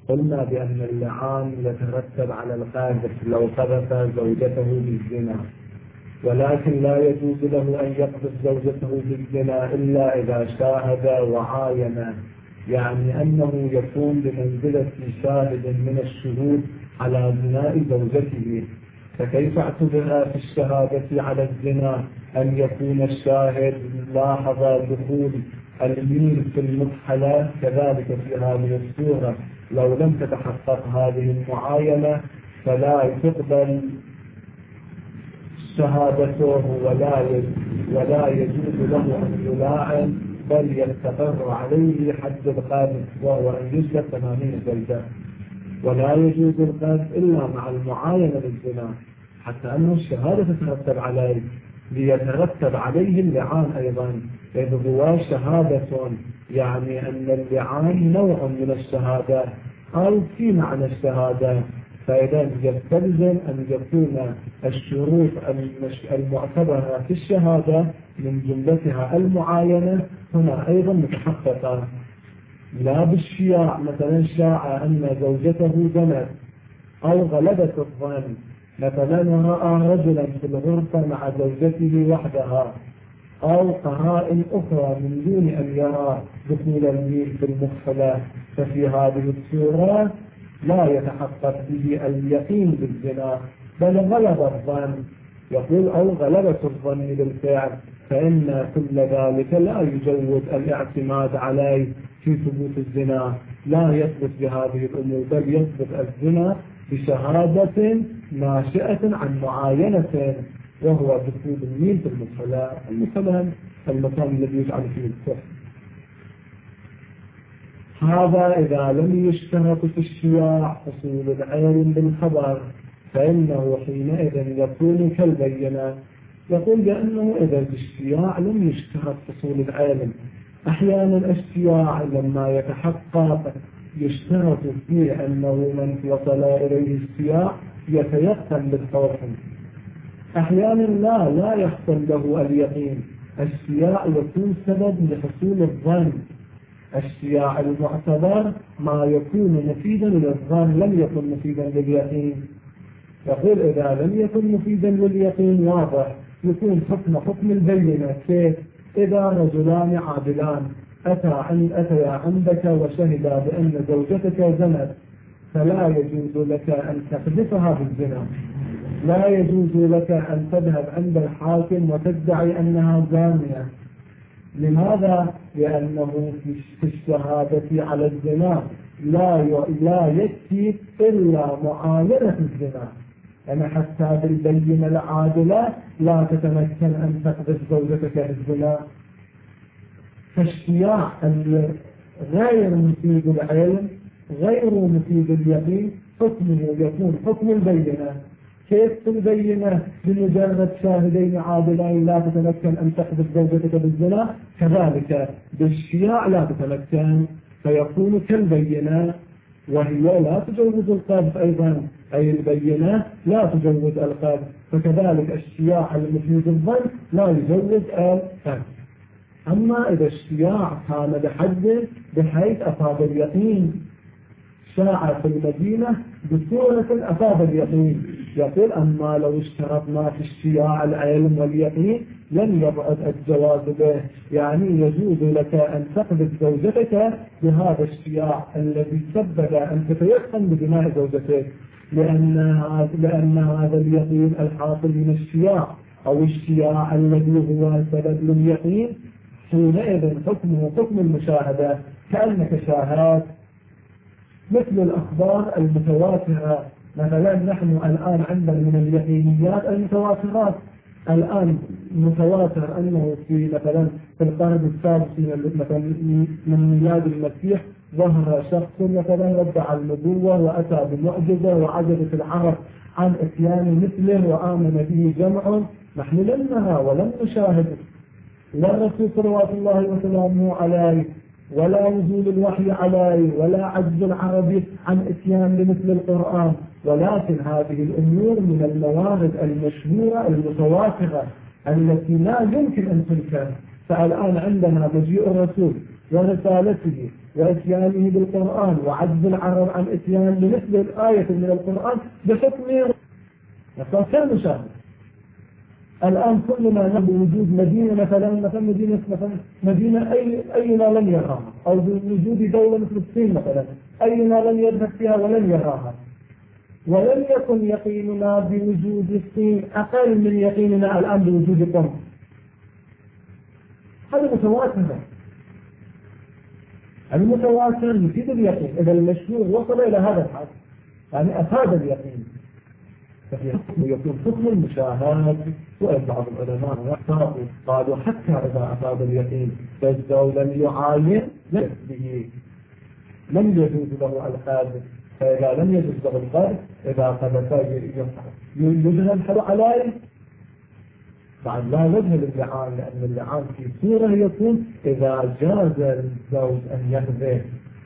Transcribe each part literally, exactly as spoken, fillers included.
قلنا بأن اللعان يترتب على القاذف لو قذف زوجته بالزنا، ولكن لا يجوز له أن يقذف زوجته بالزنا إلا إذا شاهد وعاين، يعني أنه يكون بمنزلة شاهد من الشهود على زنا زوجته. فكيف اعتبر في الشهادة على الزنا أن يكون الشاهد لاحظ دخول الميل في المكحلة؟ كذلك في هذه الصورة لو لم تتحقق هذه المعاينة فلا تقبل شهادته ولا ولا يجوز له أن يلاعن، بل يستقر عليه حد القذف وهو أن يجلد ثمانين جلدة. ولا يجوز القذف إلا مع المعاينة للزنا، حتى أن الشهادة تترتب عليه ليترتب عليه اللعان أيضا، إذ هو شهادة، يعني أن اللعان نوع من الشهادة أو في معنى الشهادة. فإذا يستلزم أن يكون الشروط المعتبرة في الشهادة من جملتها المعاينة هنا أيضا متحققة، لا بالشياع. مثلا شاع أن زوجته زنت أو غلبت الظن، مثلا رأى رجلا في الغرفة مع زوجته وحدها، أو قرائن أخرى من دون أن يرى دخول الميل في المدخلة، ففي هذه الصورة لا يتحقق به اليقين بالزنا بل غلب الظن. يقول أو غلبة الظن بالفعل، فإن كل ذلك لا يجوز الاعتماد عليه في ثبوت الزنا، لا يثبت بهذه الأمور، بل يثبت الزنا بشهادة ناشئة عن معاينة، وهو دخول الميل في المدخلة، المدخلة المكان الذي يجعل فيه الكفر. هذا إذا لم يشترط في الشياع حصول العين بالخبر، فإنه حينئذ يكون كالبينة. يقول بأنه إذا في الشياع لم يشترط حصول العين. أحيانا الشياع لما يتحقق يشترط فيه أنه من وصل إليه الشياع يتيقن بالحكم. أحيانا لا لا يحصل له اليقين. الشياع يكون سبب لحصول الظن. الشياع المعتبر ما يكون مفيدا للظن لم يكن مفيدا لليقين. يقول إذا لم يكن مفيدا لليقين واضح يكون حكم حكم البينة. كيف؟ إذا رجلان عادلان أتى أتيا عندك وشهدا بأن زوجتك زنت، فلا يجوز لك أن تقذفها بالزنا، لا يجوز لك أن تذهب عند الحاكم وتدعي أنها زانية. لماذا؟ لأنه في الشهادة على الزنا لا لا يكفي إلا معاينة الزنا، يعني حتى بالبينة العادلة لا تتمكن أن تقذف زوجتك بالزنا. فالشياع غير مفيد العلم غير مفيد اليقين حكمه يكون حكم البينة. كيف تبينه؟ بمجرد شاهدين عادلين لا تتمكن أن تحدث زوجتك بالزنا، كذلك بالشياع لا تتمكن، فيكون كالبينة، وهي لا تجوز القذف أيضا، أي البينة لا تجوز القذف، فكذلك الشياع المفيد الظن لا يجوز القذف. أما إذا الشياع كان بحد بحيث أفاد اليقين، شاع في المدينة بصورة أفاد اليقين، يقول أما لو اشترطنا في الشياع العلم واليقين لم يبعد الجواز به، يعني يجوز لك أن تقذف زوجتك بهذا الشياع الذي سبب أن تتيقن بدماء زوجتك، لأن لأن هذا اليقين الحاصل من الشياع أو الشياع الذي هو سبب لليقين حينئذ حكمه حكم المشاهدة، كأنك شاهدت مثل الأخبار المتواترة. مثلا نحن الآن عندنا من اليقينيات المتواترات، الآن متواتر أنه في مثلا في القرن السادس مثلا من ميلاد المسيح ظهر شخص مثلا ادعى النبوة وأتى بمعجزة وعجزت العرب عن إتيان مثله وآمن به جمع. نحن لم نرى ولم نشاهد لا الرسول صلوات الله وسلامه عليه ولا نزول الوحي عليه ولا عجز العربي عن اتيان بمثل القرآن، ولكن هذه الأمور من الموارد المشهورة المتواترة التي لا يمكن أن تنكر. فالآن عندنا مجيء الرسول ورسالته وإتيانه بالقرآن وعجز العرب عن إتيان بمثل الآية من القرآن بحكم كان مشاهد. الآن كل ما نبي وجود مدينة مثلا مثلا مدينة مثلا مدينة أي أينا لم يراها، أو بوجود دولة مثل الصين مثلا أينا لم يذهب فيها ولم يراها، ولم يكن يقيننا بوجود الصين أقل من يقيننا الآن بوجود قم. هذا متواتر. المتواتر يفيد اليقين. إذا المشهور وصل إلى هذا الحد يعني أفاد اليقين، ويكون حكم المشاهد. وبعض العلماء قالوا حتى إذا أفاد اليقين فالزوج لم يعاين به لم يجوز له الحادث، فإذا لم يجوز له الحادث إذا قد يجوز الحد عليه بعد لا وجه للعان، لأن اللعان في صورة يكون إذا جاز للزوج أن يحذف.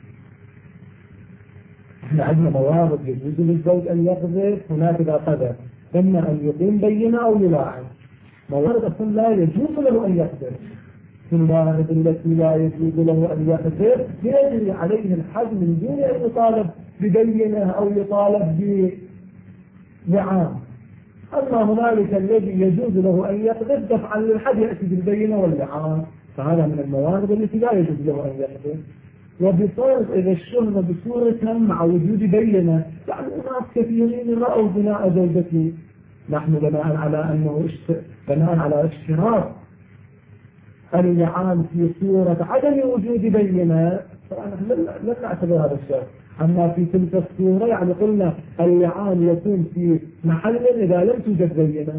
احنا عندنا موارد يجوز للزوج أن يحذف، هناك إذا قدر إما أن يقيم بينة أو يلاعن. موارد أصلا لا يجوز له أن يحذف. في الموارد التي لا يجوز له أن يحذف يجري عليه الحد من دون أن يطالب ببينة أو يطالب بلعان. أما هنالك الذي يجوز له أن يحذف دفعا للحد يأتي بالبينة واللعان، فهذا من الموارد التي لا يجوز له أن يحذف. وبفرض إذا الشهر بصورة مع وجود بينة، يعني ناس كثيرين رأوا بناء زوجتي، نحن بناء على أنه بناء على اشتراط اللعان في صورة عدم وجود بينة، فنحن لن نعتبر هذا الشيء. أما في تلك الصورة يعني قلنا اللعان يكون في محل إذا لم توجد بينة،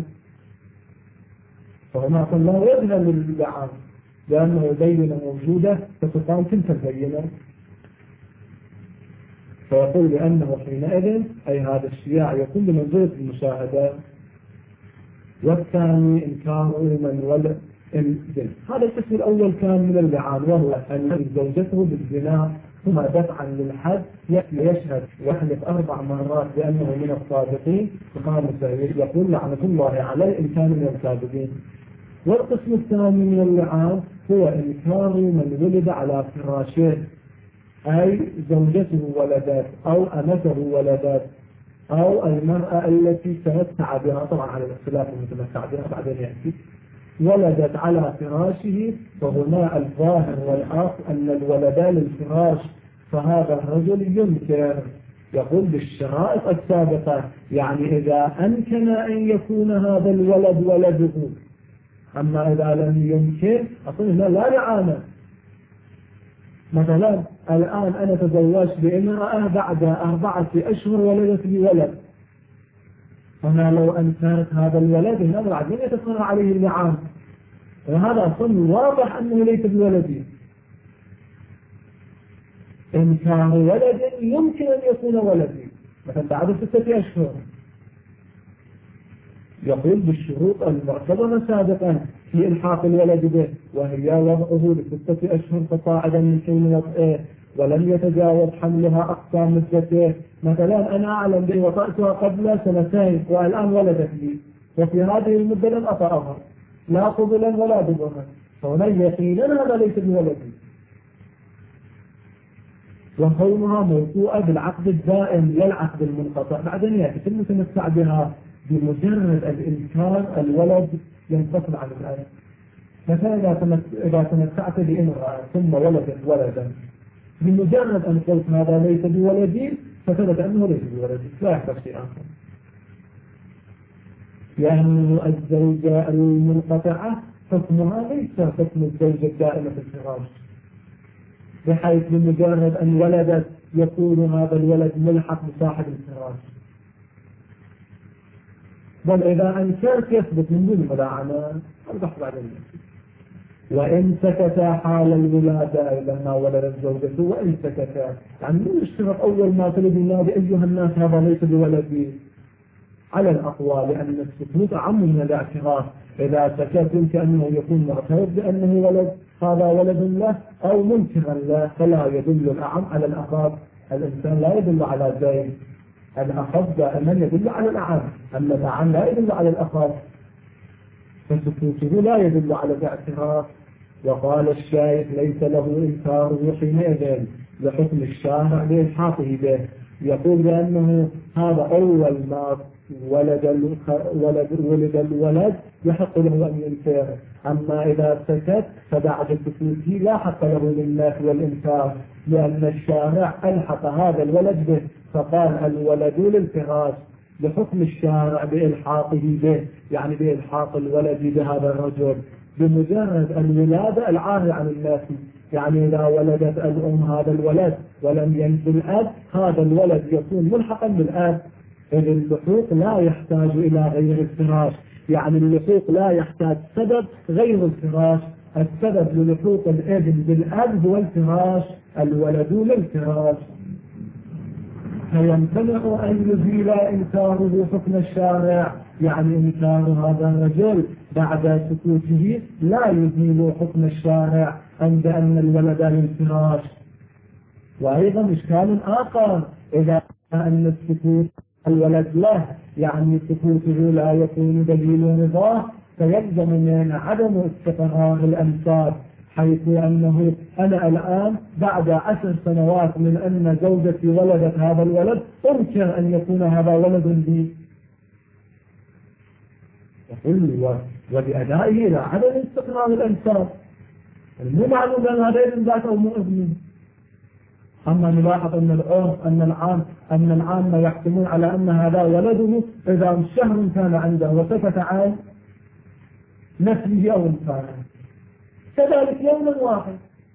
فهناك لا وجه للعان لأنه بينة موجودة فتقام تلك البينة. فيقول لأنه حينئذ أي هذا الشياع يكون بمنزلة المشاهدة. والثاني إنكار من ولد الزنا. هذا القسم الأول كان من اللعان، وهو أن زوجته بالزنا ثم دفعا للحد يشهد ويحلف أربع مرات بأنه من الصادقين، فخامسة يقول لعنة الله عليه إن كان من الكاذبين. والقسم الثاني من اللعان هو إنكار من ولد على فراشه، أي زوجته ولدت أو أمته ولدت أو المرأة التي تمتع بها، طبعا على الاختلاف المتمتع بها بعدين يأتي، ولدت على فراشه، فهنا الظاهر والأصل أن الولدان للفراش، فهذا الرجل ينكر يقول بالشرائط السابقة، يعني إذا أمكن أن يكون هذا الولد ولده. أما إذا لم يمكن أقول لا لا لعانة. مثلا الآن أنا تزوجت بامرأة بعد أربعة أشهر ولدت لي ولد، أنا لو أنكرت هذا الولد هنا بعدين يتصنع عليه اللعان، وهذا أصلا واضح أنه ليس بولدي. إنكار ولد يمكن أن يكون ولدي مثلا بعد ستة أشهر، يقول بالشروط المعتبرة سابقا في إلحاق الولد به، وهي وضعه لستة أشهر فصاعدا من حين وضعه ولم يتجاوز حملها أقصى مدته. مثلا أنا أعلم بي وطأتها قبل سنتين والآن ولدت لي، وفي هذه المدة لم أطأها لا قبلا ولا دبرا، فهنا يقينا هذا ليس بولدي. وكونها موضوعة بالعقد الدائم لا العقد المنقطع، بعدين يأتي المتمتع بها بمجرد الإنكار الولد ينفصل عن الآية. مثلا إذا تمتعت بامرأة ثم ولدت ولدا، بمجرد أن قلت هذا ليس بولدي فثبت أنه ليس بولدي، لا يحدث شيء آخر. يعني الزوجة المنقطعة حكمها ليس حكم الزوجة الدائمة في الفراش، بحيث بمجرد أن ولدت يكون هذا الولد ملحق بصاحب الفراش، بل إذا أنكرت يثبت من دون ملاعنة. البحث بعد ذلك. وإن سكت حال الولادة لما ولدت زوجته، وإن سكت يعني من اشترط أول ما تلد النادي أيها الناس هذا ليس بولدي على الأقوال، لأن السكوت أعم من الاعتراف. إذا سكت يمكن أنه يكون معترف بأنه ولد هذا ولد له أو منكرا له، فلا يدل الأعم على الأخف. الإنسان لا يدل على زيد، الأخف دائما يدل على الأعم، أما الأعم لا يدل على الأخف، فسكوته لا يدل على الاعتراف. وقال الشايخ ليس له إنكاره حينئذ لحكم الشارع بإلحاقه به، يقول بأنه هذا أول ما ولد الولد ولد الولد يحق له أن ينكر، أما إذا سكت فبعد سكوته لا حق له للناس والإنكار، لأن الشارع ألحق هذا الولد به فقال الولد للفراش لحكم الشارع بإلحاقه به، يعني بإلحاق الولد بهذا الرجل بمجرد الولادة العارية عن الناس. يعني إذا ولدت الأم هذا الولد ولم ينزل الأب هذا الولد يكون ملحقا بالأب، إذ اللحوق لا يحتاج إلى غير الفراش، يعني اللحوق لا يحتاج سبب غير الفراش، السبب للحوق الابن بالأب هو الفراش، الولد للفراش. فيمتنع أن يزيل إنكاره حكم الشارع، يعني إنكار هذا الرجل بعد سكوته لا يزيل حكم الشارع عند أن الولد للفراش. وأيضا إشكال آخر إذا أن السكوت الولد له، يعني سكوته لا يكون دليل رضاه، فيلزم من عدم استقرار الأنساب، حيث أنه أنا الآن بعد عشر سنوات من أن زوجتي ولدت هذا الولد أنكر أن يكون هذا ولد لي، يقول وبأدائه إلى عدم استقرار الأنساب، مو معلوم أن هذا ابن ذات أو مو ابن. أما نلاحظ أن العرف أن العام أن العامة يحكمون على أن هذا ولده إذا شهر كان عنده وسكت عن نفسه أو إنسانه، كذلك يوم واحد.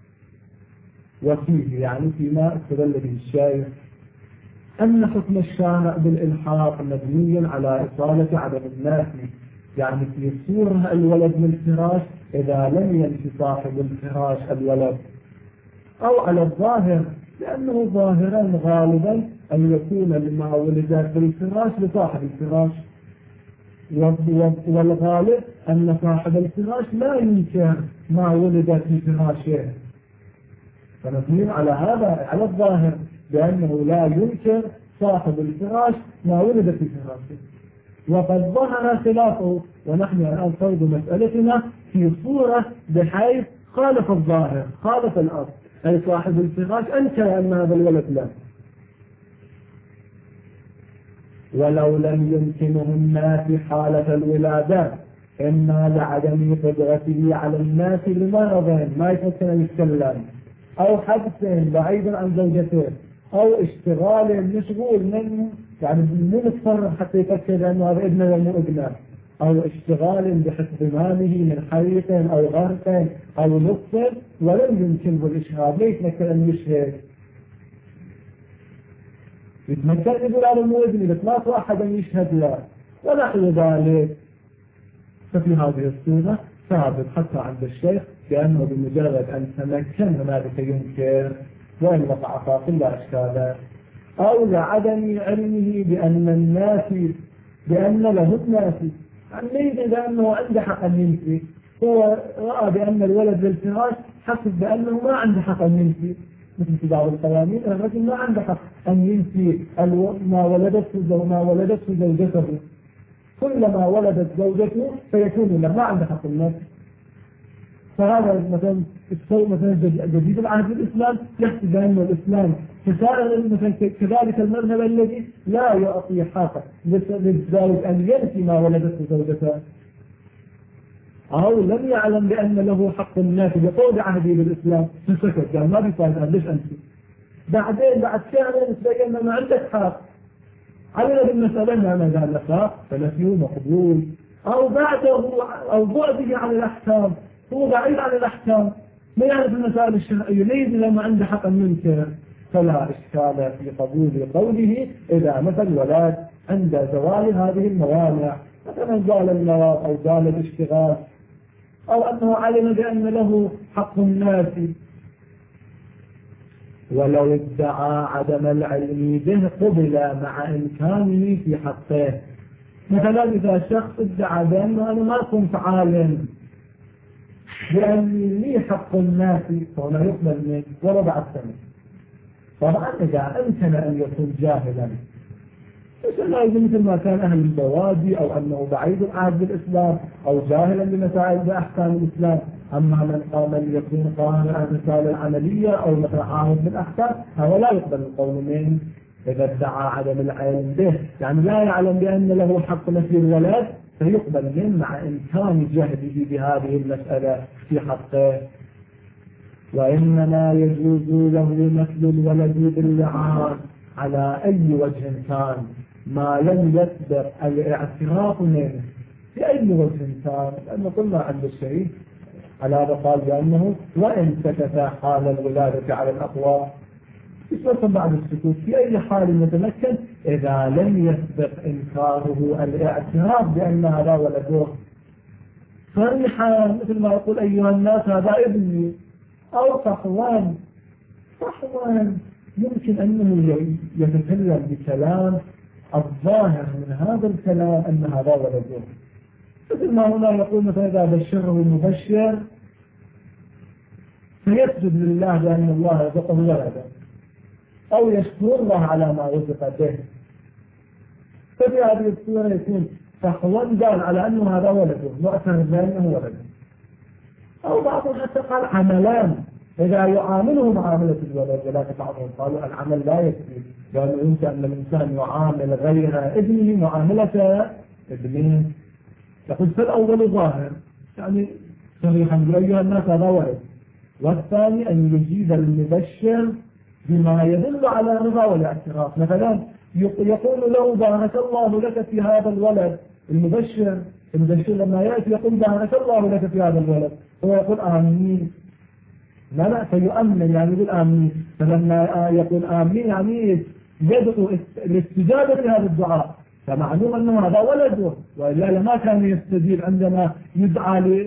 وفيه يعني فيما استدل به الشايخ أن حكم الشارع بالإلحاق مبني على إصالة عدم النافي، يعني في صورة الولد للفراش إذا لم ينفي صاحب الفراش الولد، أو على الظاهر لأنه ظاهرا غالبا أن يكون لما ولد بالفراش لصاحب الفراش، والغالب أن صاحب الفراش لا ينكر ما ولد في فراشه، فنبني على هذا على الظاهر بأنه لا ينكر صاحب الفراش ما ولد في فراشه. وقد ظهر خلافه، ونحن الآن فرض مسألتنا في صورة بحيث خالف الظاهر خالف الأصل، أي صاحب الفراش أنكر أن هذا الولد له، ولو لم يمكنه الناس حالة الولادة إما لعدم قدرته على الناس لمرض ما يمكن أن يتكلم، أو حدث بعيدا عن زوجته، أو اشتغال مشغول من يعني مو متصرف حتى يفكر أنه هذا ابنه ولا مو ابنه، أو اشتغال بحفظ ماله من حريق أو غرق أو نقص ولم يمكنه الإشهاد، ليس يتمكن أن يشهد، يتمكن يقول هذا مو ابني بس ما في أحد أن يشهد له ونحو ذلك. ففي هذه الصورة ثابت حتى عند الشيخ بأنه بمجرد أن تمكن هنالك ينكر وإن وقع كل أشكاله، أو لعدم علمه بأن الناس بأن له الناس، يعني ليس بأنه عنده حق أن ينفي، هو رأى بأن الولد للفراش حسب بأنه ما عنده حق أن ينفي، مثل في بعض القوانين الرجل ما عنده حق أن ينفي ما ولدته ما ولدته زوجته، كلما ولدت زوجته فيكون له ما عنده حق النفس. فهذا مثلا السوء مثلا جديد العهد الإسلام يحسب أن الإسلام فسائر مثلا كذلك المذهب الذي لا يعطي حقه للزوج أن ينفي ما ولدته زوجته، أو لم يعلم بأن له حق الناس بقول عهده بالإسلام فسكت قال ما بيفعل ليش أنت، بعدين بعد شهرين تبين ما عندك حق علينا بالمسألة ما قال لك فنفيه مقبول، أو بعده أو بعده عن الأحكام هو بعيد عن الأحكام ما يعرف المسائل الشرعية ليس لما عنده حق منكر، فلا إشكال في قبول قوله إذا مثل ولد عند زوال هذه الموانع، مثلا زال المرض أو زال الاشتغال أو أنه علم بأن له حق الناس، ولو ادعى عدم العلم به قبل مع إمكانه في حقه. مثلا إذا شخص ادعى بأنه أنا ما كنت عالم بأن لي حق الناس فهنا يقبل منه ولو بعد سنة، طبعا إذا أمكن أن يكون جاهلا مثل ما كان أهل البوادي أو أنه بعيد العهد بالإسلام أو جاهلا بمسائل بأحكام الإسلام. أما من قام يكون قائما المسائل العملية أو مثلا عارف بالأحكام هذا لا يقبل القول منه إذا ادعى عدم العلم به، يعني لا يعلم بأن له حق نفي الولد فيقبل منه مع إمكان جهده بهذه المسألة في حقه. وإنما يجوز له مثل الولد باللعان على أي وجه كان ما لم يسبق الاعتراف منه بأي وجه كان، لأنه قلنا عند الشيء على هذا قال بأنه وإن سكت حال الولادة على الأقوى يسبق بعد السكوت في أي حال يتمكن إذا لم يسبق إنكاره الاعتراف بأن هذا ولده. صريحا مثل ما يقول أيها الناس هذا ابني، أو صحوان صحوان يمكن أنه يتكلم بكلام الظاهر من هذا الكلام أن هذا ولده، مثل ما هنا يقول مثلا إذا بشره المبشر فيسجد لله بأن الله رزقه ولدا أو يشكر الله على ما رزق به، ففي هذه الصورة يكون صحوان قال على أنه هذا ولده معترف بأنه ولده. أو بعضهم حتى قال عملان إذا يعامله معاملة الولد، ولكن بعضهم قالوا العمل لا يكفي، لأنه يمكن أن الإنسان يعامل غير ابنه معاملة ابنه. يقول فالأول ظاهر يعني صريحا أيها الناس هذا ولد، والثاني أن يجيب المبشر بما يدل على رضا والاعتراف، مثلا يقول له بارك الله لك في هذا الولد، المبشر المبشر لما يأتي يقول بارك الله لك في هذا الولد هو يقول آمين، لا لا فيؤمن يعني يقول آمين، فلما يقول آمين يعني يدعو الاستجابة لهذا الدعاء، فمعلوم أنه هذا ولده، وإلا لما كان يستجيب عندما يدعى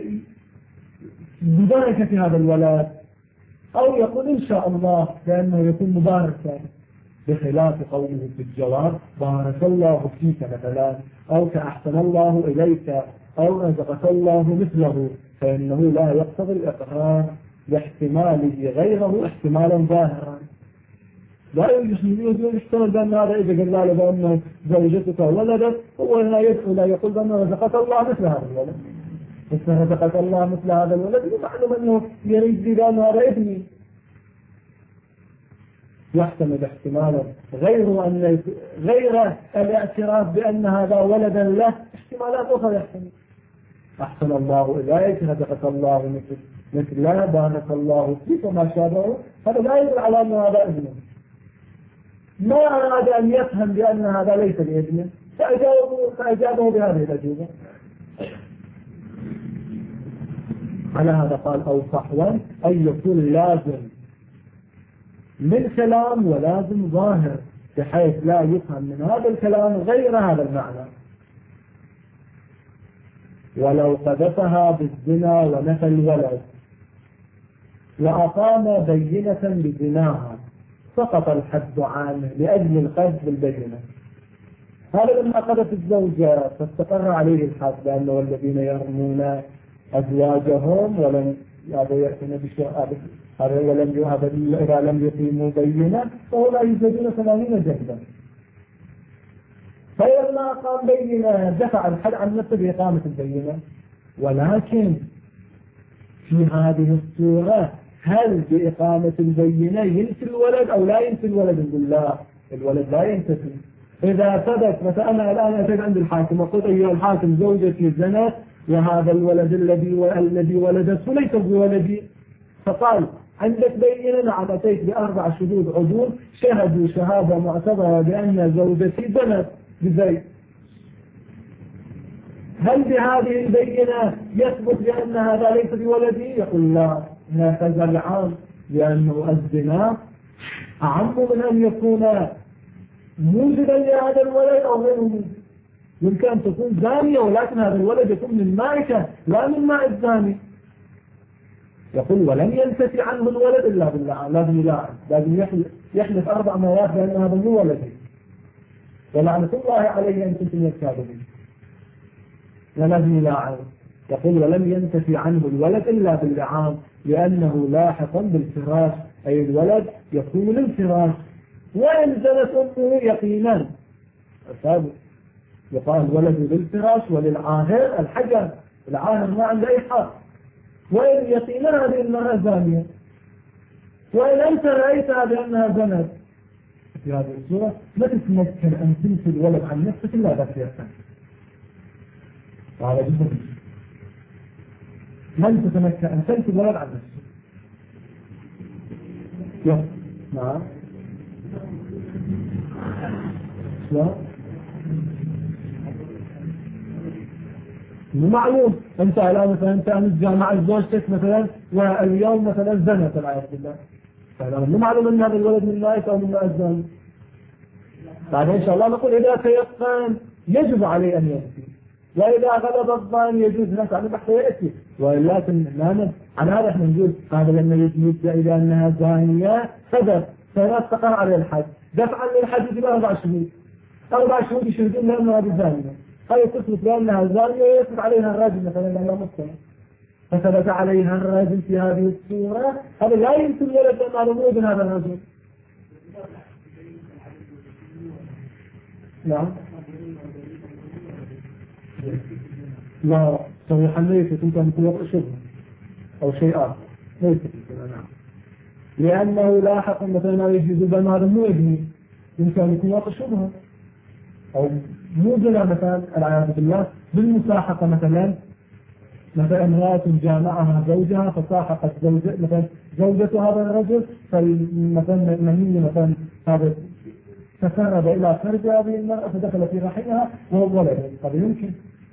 ببركة هذا الولد. أو يقول إن شاء الله لأنه يكون مباركا، بخلاف قوله في الجواب بارك الله فيك مثلا، أو كأحسن الله إليك، أو رزقك الله مثله، فإنه لا يقتضي الإقرار لاحتماله غيره احتمالا ظاهرا. لا يحتمل بأن هذا إذا قال له بأنه زوجتك ولدت هو لا يدعو لا يقول بأنه رزقك الله مثل هذا الولد، مثل رزقك الله مثل هذا الولد معلوم أنه يريد بأن هذا ابني، يحتمل احتمالا غير أن غير الاعتراف بأن هذا ولدا له احتمالات أخرى يحتمل. أحسن الله إليك، رزقك الله مثل مثل لا بارك الله فيك وما شابهه، هذا لا يدل على أن هذا ابنه. ما أراد أن يفهم بأن هذا ليس بابنه فأجابه, فأجابه بهذه الأجوبة. على هذا قال أو صحوا أن يكون لازم من كلام ولازم ظاهر بحيث لا يفهم من هذا الكلام غير هذا المعنى. ولو قذفها بالزنا ونفى الولد وأقام بينة بزناها سقط الحد عنه لأجل القذف بالبينة. هذا لما قذف الزوجة فاستقر عليه الحد، لأنه الذين يرمون أزواجهم ولم يأتون بشيء هذا ولم إذا لم يقيموا بينة فهو لا يزيدون ثمانين جلدا. فلما أقام بينة دفع الحد عن نفسه بإقامة البينة. ولكن في هذه الصورة هل بإقامة البينة ينفي الولد أو لا ينفي الولد؟ نقول لا، الولد لا ينتفي. إذا ثبت مثلا أنا الآن أتيت عند الحاكم وقلت أيها الحاكم زوجتي زنت وهذا الولد الذي الذي ولدته ليس بولدي، فقال عندك بينة؟ نعم، أتيت بأربع شهود عدول شهدوا شهادة معتبرة بأن زوجتي زنت بزيد. هل بهذه البينة يثبت بأن هذا ليس بولدي؟ يقول لا، هذا العام، لأنه الزنا أعم من أن يكون موجدا لهذا الولد أو غير موجد. يمكن أن تكون زانية ولكن هذا الولد يكون من مائك لا من ماء الزاني. يقول ولن ينتفي عنه الولد إلا بالله، لازم يلاعن، لازم يحلف, يحلف أربع مرات بأن هذا مو ولدي، ولعنة الله عليه أن كنتم الكاذبين، لازم يلاعن. يقول ولم ينتفي عنه الولد إلا باللعان، لأنه لاحقا بالفراش، أي الولد يكون للفراش. وإن زنت أمه يقينا ثابت. يقال ولد بالفراش وللعاهر الحجر، العاهر ما عنده أي حق. وإن يقينها بأنها زانية، وإن أنت رأيتها بأنها زنت، في هذه الصورة لا تتمكن أن تنسي الولد عن نفسك إلا ذات يحسن. وهذا جدا لن تتمكن أن تنسي الولد عن نفسك. يلا نعم لا معلوم. أنت على مثلا أنت أمزع مع زوجتك مثلا واليوم مثلا زنت العياذ بالله، فهذا مو معلوم أن هذا الولد من نائس أو من الزاني. بعد إن شاء الله نقول إذا تيقن يجب عليه أن يأتي، وإذا غلب الظن يجوز لك أن حتى يأتي، ولكن لا على هذا احنا نقول هذا لما يدعي إلى أنها زانية صدق فلا استقر عليه الحد، دفعا للحد يجب أربع شهور، أربع شهور يشهدون لأنها بزانية، هاي تثبت بأنها زانية ويثبت عليها الرجل مثلا لأنها مسلمة، فثبت عليها الرجل في هذه الصورة، هذا لا يمكن ولد أن معلومه من هذا الرجل. نعم لا صحيحا ليست يمكن يكون شبه أو شيء آخر ليست نعم، لأنه لاحق مثلا يجوز بأن هذا مو ابني، يمكن يكون واقع شبهه أو مو زنا مثلا العياذ بالله بالمساحقة مثلا، مثلا امرأة جامعها زوجها فساحقت زوجة مثلا زوجة هذا الرجل، فمثلا مني مثلا هذا تسرب إلى فرج هذه المرأة فدخل في رحمها وهو ولد، قد يمكن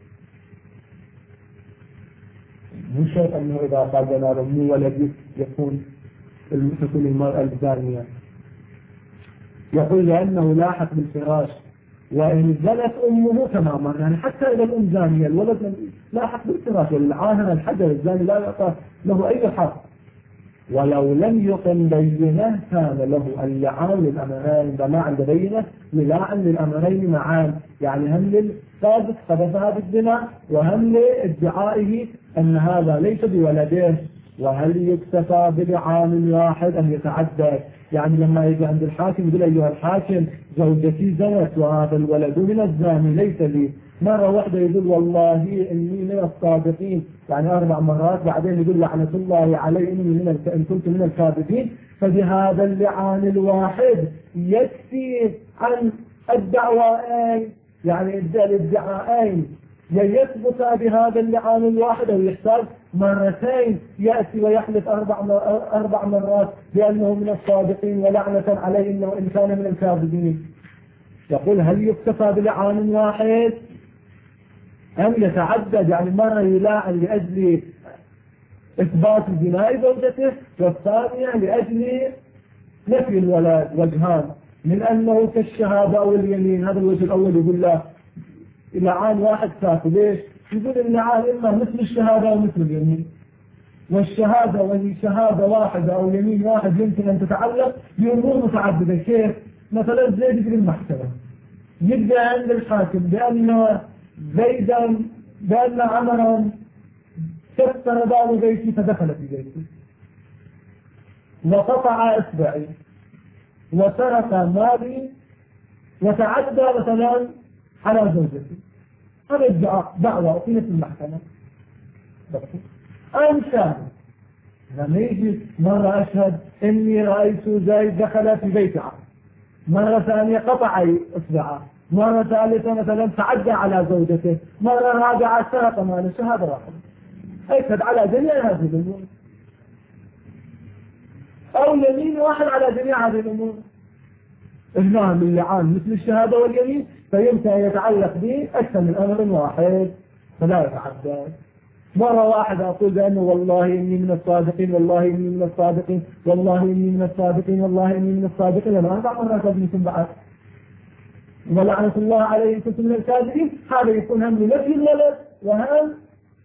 مو شرط أنه إذا قال لنا مو ولد يكون تكون المرأة الزانية. يقول لأنه لاحق بالفراش، وإن زنت أمه تماما، يعني حتى إذا الأم زانية الولد لاحق بالفراش، والعاهر الحجر الزاني لا يعطى له أي حق، ولو لم يقم بينه كان له أن يعان للأمرين، فما عند بينه يلاعن للأمرين معان، يعني هم للصادق خبثها بالزنا وهم لادعائه أن هذا ليس بولده. وهل يكتفى بلعان واحد أن يتعدد؟ يعني لما يجي عند الحاكم يقول أيها الحاكم زوجتي زنت وهذا الولد من الزاني ليس لي، مرة واحدة يقول والله إني من الصادقين، يعني أربع مرات، بعدين يقول لعنة الله علي إني من الك... إن كنت من الكاذبين، فبهذا اللعان الواحد يكفي عن الدعوائين، يعني الادعاءين يثبت بهذا اللعان الواحد أو يحتاج مرتين يأتي ويحلف أربع أربع مرات بأنه من الصادقين ولعنة عليه إنه إن كان من الكاذبين. يقول هل يكتفى بلعان واحد أم يتعدد؟ يعني مرة يلاعن لأجل إثبات بناء زوجته، والثانية لأجل نفي الولد، وجهان من أنه كالشهادة أو اليمين. هذا الوجه الأول يقول له لعان واحد كافي. ليش؟ يقول اللعان إما مثل الشهادة أو مثل اليمين، والشهادة وهي شهادة واحدة أو يمين واحد يمكن أن تتعلق بأمور متعددة. كيف؟ مثلا زيد في المحكمة يبدأ عند الحاكم بأن زيدا بأن عمرا كسر باب بيتي فدخل في بيتي وقطع إصبعي وسرق مالي وتعدى مثلا على زوجتي، هذا الدعاء دعوة في نفس المحكمة. أنشأ لما يجي مرة أشهد إني رأيت زيد دخل في بيت عمرو، مرة ثانية قطع إصبعه، مرة ثالثة مثلا تعدى على زوجته، مرة رابعة سرق ماله، شهادة واحدة أشهد على جميع هذه الأمور، أو يمين واحد على جميع هذه الأمور. إجماع من اللعان مثل الشهادة واليمين، فيمكن أن يتعلق به أكثر من أمر واحد فلا يتعدى. مرة واحدة أقول بأنه والله إني من الصادقين، والله إني من الصادقين، والله إني من الصادقين، والله إني من الصادقين، أنا أربع مرات أبنيكم بعد ولعنة الله عليه إن كنت من الكاذبين. هذا يكون هم لنفي الولد وهم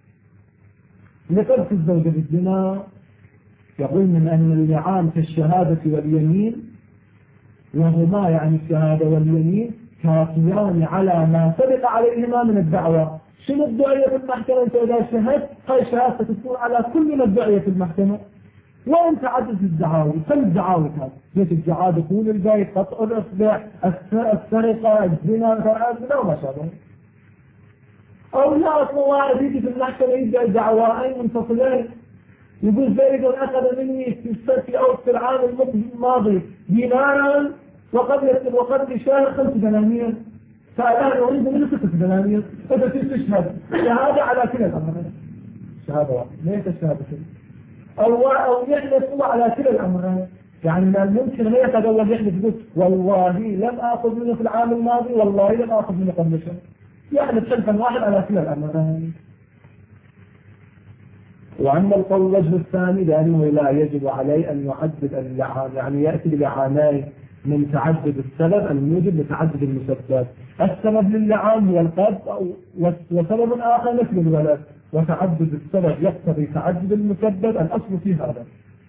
لترك الزوجة بالزنا. يقول من أن اللعان كالشهادة واليمين، وهما يعني الشهادة واليمين كافيان على ما سبق عليهما من الدعوة. شنو الدعية في المحكمة؟ أنت إذا شهدت هاي شهادة تكون على كل ما الدعية في المحكمة، وين تعدد الدعاوي؟ كم الدعاوي كان؟ مثل الدعاء دخول البيت، قطع الإصبع، السرقة، الزنا، لا ما شابه. أو لا أصلا واحد يجي في المحكمة يبدأ دعوائين منفصلين، يقول زيد أخذ مني في أو في العام الماضي دينارا وقبل وقبل شهر خمس دنانير، فالآن أريد منه ست دنانير، إذا تشهد شهادة على كلا الأمرين. شهادة واحدة، ليس الشهادة أو أو يحلف هو على كلا الأمرين، يعني من الممكن ما يتجوز يحلف يقول والله لم آخذ منه في العام الماضي والله لم آخذ منه قبل شهر، يحلف حلفا واحد على كلا الأمرين. وأما القول الوجه الثاني لأنه لا يجب عليه أن يعدد اللعان، يعني يأتي بلعانين من تعدد السبب الموجب لتعدد المسبب. السبب للعان هو القذف، وسبب آخر مثل الولد، وتعدد السبب يقتضي تعدد المسبب، الأصل في هذا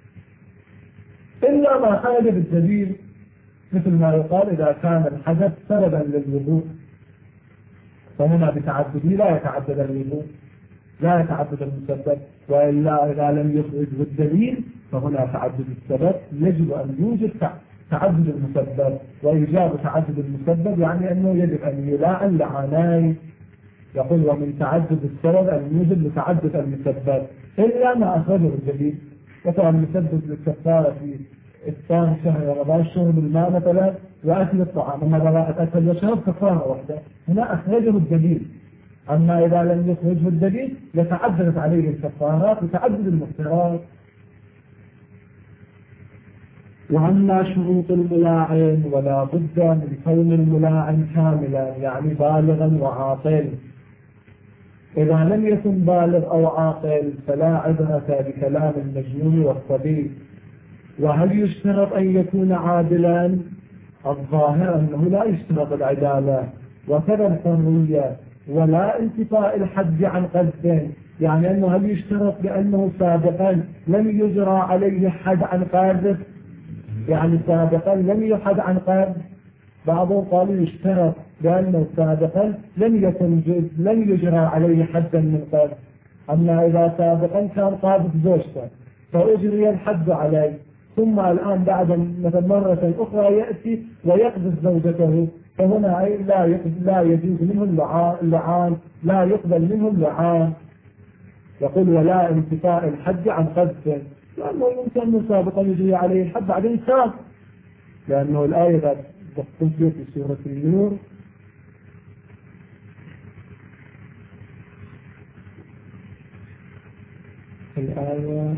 إلا ما خرج بالدليل، مثل ما يقال إذا كان الحدث سببا للوضوء فهنا بتعدده لا يتعدد الوضوء، لا يتعدد المسبب، وإلا إذا لم يخرج بالدليل فهنا تعدد السبب يجب أن يوجد تعدد المسبب. وإيجاب تعدد المسبب يعني أنه يجب أن يلاعن لعانين. يقول ومن تعدد السبب أن يوجد لتعدد المسبب إلا ما أخرجه الدليل. مثلا المسبب للكفارة في الثاني شهر رمضان شرب الماء مثلا وأكل الطعام، أما براءة أكل وشرب كفارة واحدة، هنا أخرجه الدليل. أما إذا لم يخرجه الدليل يتعددت عليه الكفارات وتعدد المفترات. وأما شروط الملاعن ولا بد من كون الملاعن كاملا يعني بالغا وعاقل. إذا لم يكن بالغ أو عاقل فلا عبرة بكلام المجنون والصبي. وهل يشترط أن يكون عادلا؟ الظاهر أنه لا يشترط العدالة، وكذا الحرية، ولا انتفاء الحد عن قذف، يعني أنه هل يشترط بأنه سابقا لم يجرى عليه حد عن قذف، يعني سابقا لم يحد عن قذف. بعضهم قالوا يشترط بأنه سابقا لم يكن لم يجرى عليه حدا من قذف. أما إذا سابقا كان قاذف زوجته فأجري الحد عليه، ثم الآن بعد مثل مرة أخرى يأتي ويقذف زوجته، فهنا لا لا يجوز منه اللعان، لا يقبل منه اللعان. يقول ولا انتفاء الحد عن قذف، لأنه يمكن أنه سابقا يجري عليه الحد بعدين تاب، لأنه الآية تقول في سورة النور الآية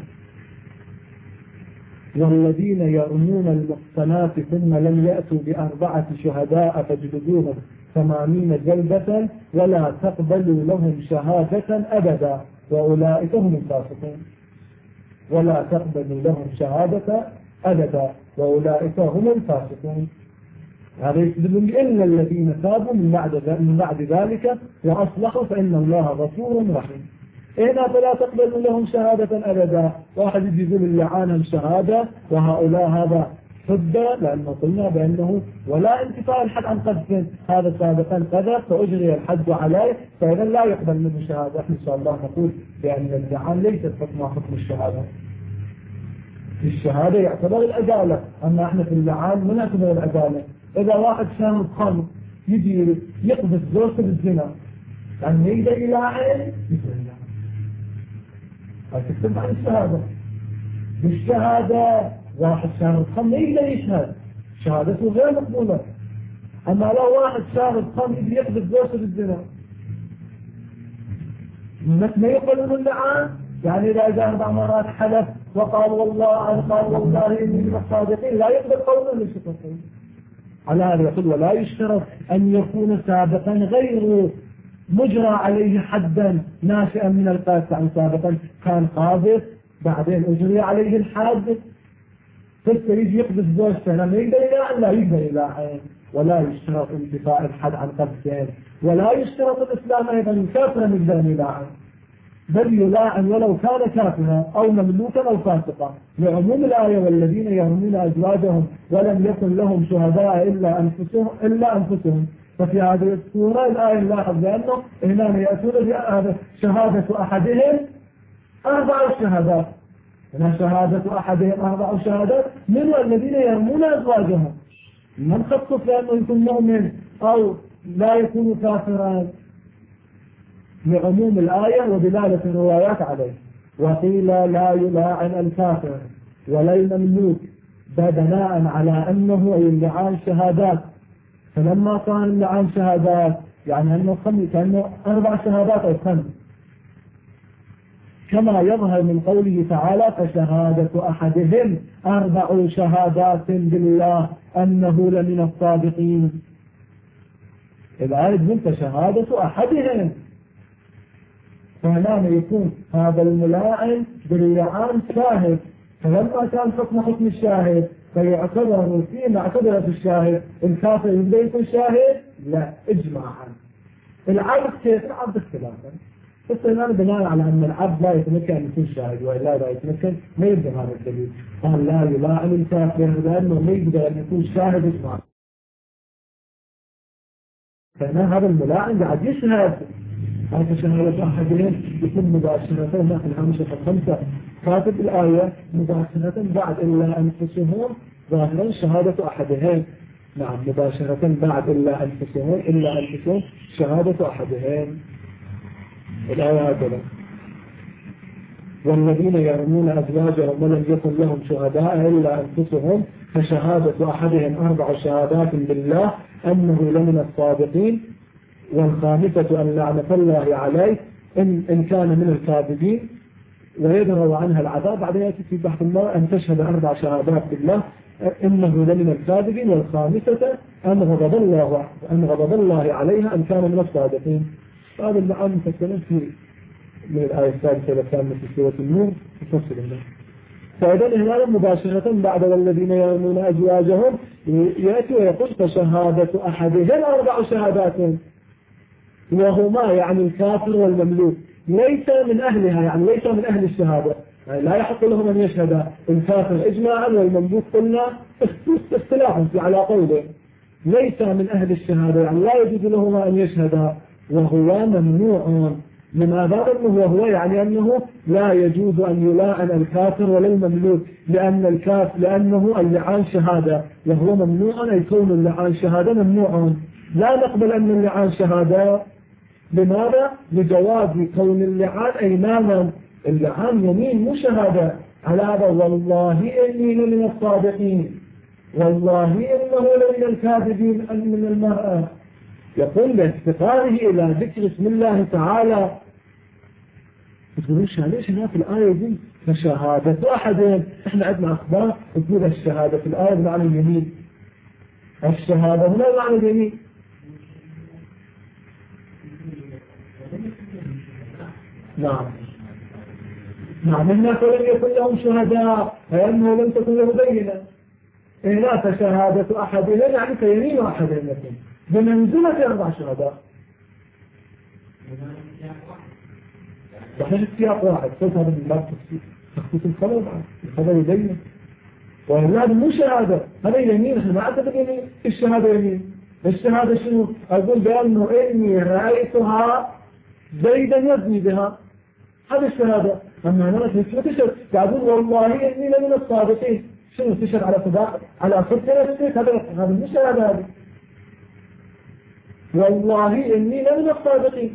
والذين يرمون المحصنات ثم لم يأتوا بأربعة شهداء فاجلدوهم ثمانين جلدة ولا تقبلوا لهم شهادة أبدا وأولئك هم الفاسقون. ولا تقبلوا لهم شهادة أبدا وأولئك هم الفاسقون. هذا يدل إلا الذين تابوا من بعد من بعد ذلك وأصلحوا فإن الله غفور رحيم. هنا فلا تقبلوا لهم شهادة أبدا. واحد يجي يقول اللعان شهادة وهؤلاء هذا حجة، لأنه قلنا بأنه ولا انتفاء الحد عن قذف، هذا سابقا قذف فأجري الحد عليه، فإذا لا يقبل منه شهادة. إن شاء الله نقول بأن اللعان ليست حكمها حكم الشهادة. في الشهادة يعتبر العدالة، أما احنا في اللعان ما نعتبر العدالة. إذا واحد شاهد خمر يجي يقذف زوجته بالزنا، يعني يقدر يلاعن هتكتب عن الشهادة. بالشهادة واحد شاهد خمر يقدر يشهد، شهادته غير مقبولة. أما لو واحد شاهد خمر يجي يقذف زوجته بالزنا ما يقبل من اللعان. يعني إذا جاء أربع مرات حلف وقال والله أنا قال والله إني من الصادقين لا يقبل قوله للشفقين. على هذا يقول ولا يشترط أن يكون سابقا غير مجرى عليه حدا ناشئا من القذف، عن سابقا كان قاذف بعدين أجري عليه الحد فلسه يجي يقذف زوجته لما يقدر يلاعن لا يقدر يلاعن. ولا يشترط انتفاء الحد عن قذفين. ولا يشترط الإسلام أيضا كافرا يقدر يلاعن، بل يلاعن ولو كان كافرا أو مملوكا أو فاسقا، لعموم الآية والذين يرمون أزواجهم ولم يكن لهم شهداء إلا أنفسهم إلا أنفسهم. ففي هذه السورة الآية نلاحظ بأنه هنا يأتون بشهادة أحدهم أربع شهادات، هنا شهادة أحدهم أربع شهادات من الذين يرمون أزواجهم، من خصص لأنه يكون مؤمن أو لا يكون كافرا لعموم الآية ودلالة الروايات عليه. وقيل لا يلاعن الكافر ولا المملوك بناء على أنه اللعان شهادات، فلما كان اللعان شهادات يعني أنه خمس كأنه أربع شهادات أو خمس، كما يظهر من قوله تعالى فشهادة أحدهم أربع شهادات بالله أنه لمن الصادقين. الآية تقول شهادة أحدهم، فهنا يكون هذا الملاعن باللعان شاهد، فلما كان حكم حكم الشاهد فيعتبر فيما اعتبر في الشاهد الكافر يبدأ يكون شاهد؟ لا، اجماعا. العبد كيف؟ العبد اختلافا، بس الآن بناء على أن العبد لا يتمكن أن يكون شاهد وإلا لا يتمكن ما يبدأ هذا الدليل. قال لا يلاعن الكافر لأنه ما يقدر أن يكون شاهد اجماعا، فهنا هذا الملاعن قاعد يشهد. هذا شهادة أحدهم يكون مباشرة ما في الهامشة الخمسة كاتب الآية مباشرة بعد إلا أنفسهم ظاهرا شهادة أحدهم. نعم مباشرة بعد إلا أنفسهم إلا أنفسهم شهادة أحدهم. الآية هكذا والذين يرمون أزواجهم ولم يكن لهم شهداء إلا أنفسهم فشهادة أحدهم أربع شهادات بالله أنه لمن الصادقين والخامسة أن لعنة الله عليه إن, إن كان من الكاذبين ويدروا عنها العذاب. بعد يأتي في بحث الله أن تشهد أربع شهادات بالله إنه لمن الكاذبين والخامسة أن غضب الله أن غضب الله عليها أن كان من الصادقين. هذا المعنى مفسرين في من الآية الثالثة والثامنة في سورة النور تفسر الله. فإذا هنا مباشرة بعد والذين يرمون أزواجهم يأتي ويقول فشهادة أحدهم أربع شهادات، وهما يعني الكافر والمملوك ليس من أهلها، يعني ليس من أهل الشهادة، يعني لا يحق لهم أن يشهد الكافر إجماعا والمملوك قلنا اختلافا على قوله ليس من أهل الشهادة، يعني لا يجوز لهما أن يشهدا وهو ممنوع. لماذا؟ أنه وهو يعني أنه لا يجوز أن يلاعن الكافر ولا المملوك لأن الكافر لأنه اللعان شهادة وهو ممنوع، أي كون اللعان شهادة ممنوع. لا نقبل أن اللعان شهادة. لماذا؟ لجواز كون اللعان أيمانا، اللعان يمين مو شهادة. على هذا والله إني لمن الصادقين والله إنه لمن الكاذبين من المرأة، يقول بافتقاره إلى ذكر اسم الله تعالى. تقولوش ليش هنا في الآية دي فشهادة أحدهم؟ إحنا عندنا أخبار تقول الشهادة في الآية بمعنى اليمين، الشهادة هنا بمعنى اليمين. نعم نعم الناس لم يكن لهم شهداء لأنه لم تكن له بينة. هنا فشهادة أحدهم يعني كيمين أحدهم لكن بمنزلة أربع شهداء. صحيح السياق واحد قلت هذا من باب تخصيص الخبر، الخبر يبين وهذا مو شهادة، هذا يمين. احنا ما أعتقد يمين الشهادة يمين. الشهادة شنو؟ أقول بأنه إني رأيتها زيدا يزني بها، هذا الشهادة. أما أنا ما تشهد قاعدون والله إني لمن الصادقين، شنو تشهد على صداق على صدق نفسك؟ هذا هذا مو شهادة هذه. والله إني لمن الصادقين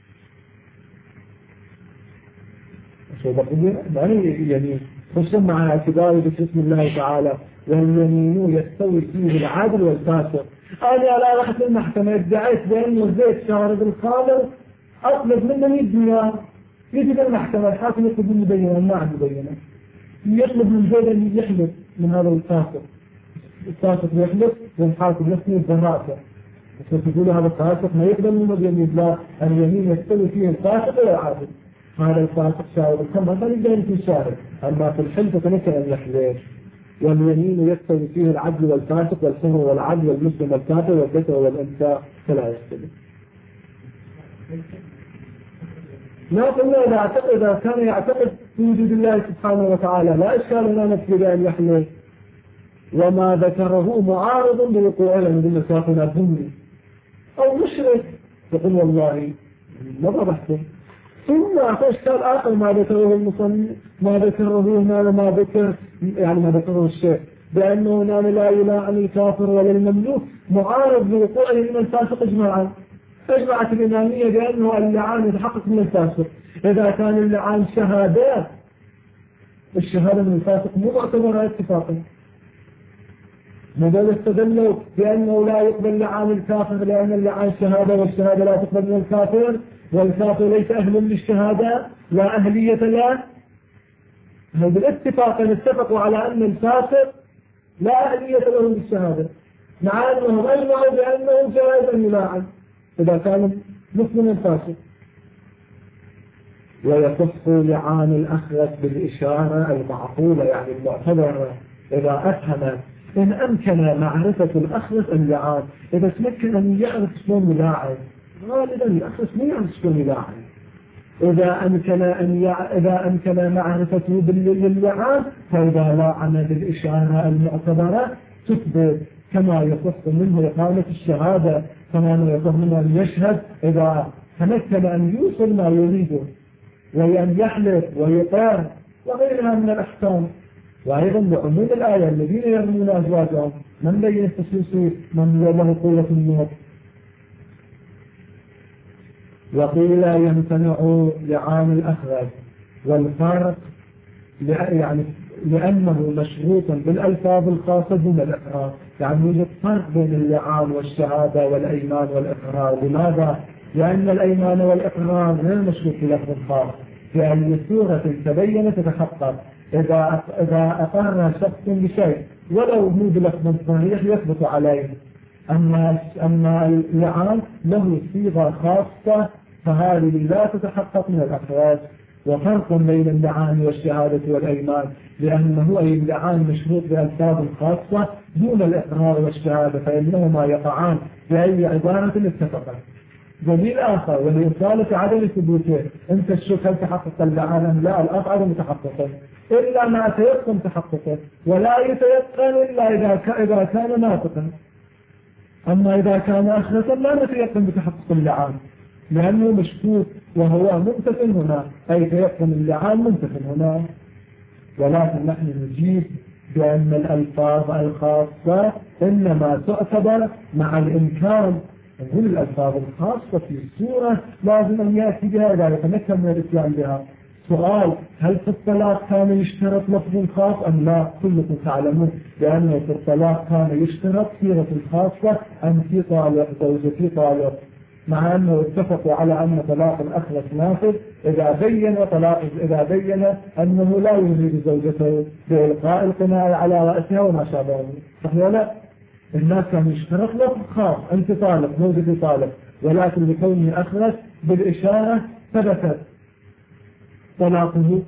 يعني يعني خصوصا مع اعتبار باسم الله تعالى واليمين يستوي فيه العدل والفاسق. أنا لا رحت المحكمة ادعيت بأنه زيت شارب الخامر أطلب منه مية دينار، يجي المحكمة الحاكم يطلب منه بينة ما عنده بينة، يطلب من زيد أن يحلف من هذا الفاسق، الفاسق يحلف والحاكم يحلف براءته. تقول هذا الفاسق ما يقبل منه اليمين، لا اليمين يستوي فيه الفاسق والعادل. هذا الفاسق شارب الخمر ما يقدر يكون شارب، أما في الحلف فنكر أن يحلف. واليمين يستوي فيه العدل والفاسق والحر والعدل والمسلم والكافر والذكر والأنثى فلا يختلف. لا قلنا إذا اعتقد إذا كان يعتقد في وجود الله سبحانه وتعالى لا إشكال لا نفسي بأن يحلف، وما ذكره معارض بوقوع له من الكافر الذمي أو مشرك يقول والله ما ضبحته ثم أشكال آخر ما ذكره المصنف ما ذكره هنا وما ذكر يعني ما ذكره الشيخ بأنه هنا لا يلاعن الكافر ولا المملوك معارض لوقوعه من الفاسق إجماعا. أجمعت الإمامية بأنه اللعان يتحقق من الفاسق إذا كان اللعان شهادات. الشهادة من الفاسق مو معتبرة اتفاقا. مدل استدلوا بأنه لا يقبل لعان الكافر لأن اللعان شهادة والشهادة لا تقبل من الكافر والكافر ليس أهل للشهادة لا أهلية له. هذا الاتفاق اتفقوا على أن الفاسق لا أهلية له للشهادة مع أنهم أجمعوا بأنه جائز أن يلاعن إذا كان مسلم فاسق. ويصح لعان الأخرس بالإشارة المعقولة يعني المعتبرة إذا أفهم إن أمكن معرفة الأخرس اللعان. إذا تمكن أن يعرف شلون يلاعن غالبا الأخرس ما يعرف شلون يلاعن. إذا أمكن أن يع... إذا أمكن معرفته باللعان فإذا لاعن بالإشارة المعتبرة تثبت كما يصح منه إقامة الشهادة كما يصح منه أن يشهد إذا تمكن أن يوصل ما يريده وأن يحلف ويقر وغيرها من الأحكام. وأيضا بعموم الآية الذين يرمون أزواجهم من بين التخصيص من له قوة النور. وقيل يمتنع لعان الأخرس والفارق يعني لأنه مشروط بالألفاظ الخاصة دون الإقرار. يعني يوجد فرق بين اللعان والشهادة والأيمان والإقرار. لماذا؟ لأن الأيمان والإقرار غير مشروط بلفظ خاص في أي صورة تبين تتحقق إذا إذا أقر شخص بشيء ولو مو بلفظ صريح يثبت عليه. أما أما اللعان له صيغة خاصة فهذه لا تتحقق من الأخراج. وفرق بين اللعان والشهادة والأيمان لأنه أي اللعان مشروط بألفاظ خاصة دون الإقرار والشهادة فإنهما يقعان بأي عبارة اتفقا. دليل آخر والإصالة عدم ثبوته أنت الشك هل تحقق اللعان أم لا الأفعل متحققة إلا ما تيقن تحققه ولا يتيقن إلا إذا إذا كان ناطقا. أما إذا كان أخرسا لا نتيقن بتحقق اللعان لأنه مشكوك وهو ممتثل هنا أي تيقن اللعان ممتثل هنا. ولكن نحن نجيب بأن الألفاظ الخاصة إنما تعتبر مع الإمكان. نقول الألفاظ الخاصة في السورة لازم أن يأتي بها إذا يتمكن من الإتيان بها. سؤال هل في الطلاق كان يشترط لفظ خاص أم لا؟ كلكم تعلمون بأنه في الطلاق كان يشترط صيغة خاصة أم في طالق زوجتي طالق مع أنه اتفقوا على أن طلاق الأخرس نافذ إذا بين طلاق إذا بين أنه لا يريد زوجته بإلقاء القناع على رأسها وما شابه. صح ولا؟ الناس كانوا يشترط لفظ خاص أنت طالق زوجتي طالق ولكن لكونه أخرس بالإشارة ثبتت طلاقه.